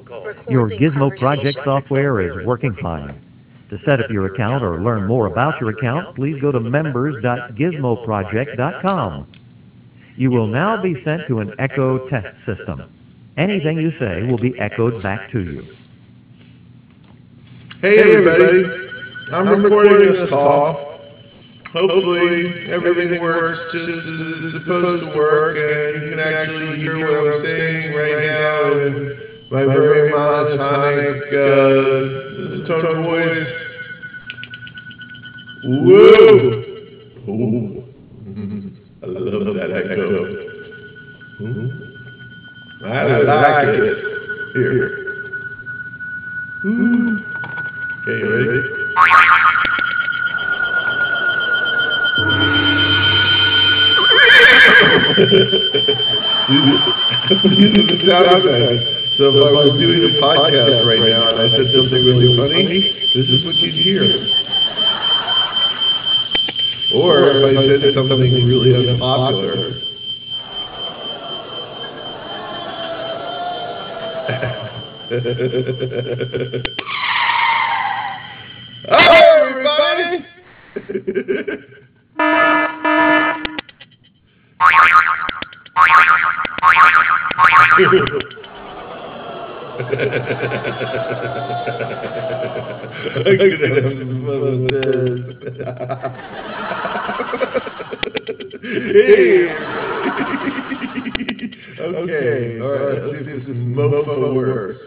Your Gizmo Project software is working fine. To set up your account or learn more about your account, please go to members.gizmoproject.com. You will now be sent to an echo test system. Anything you say will be echoed back to you. Hey everybody, I'm recording this call. Hopefully everything works just as it's supposed to work and you can actually hear what I'm saying right now in my very monotonic tone of voice. Whoa! Ooh. I love that echo. Ooh. I really like it. Here. Ooh. Okay, you ready? These are the sound effects. So if I was doing a podcast right now and I said something really funny, this is what you'd hear. Or if I said something really unpopular. Hi everybody! I could have some fun with this. Hey! Okay, alright, let's see if this mofo works.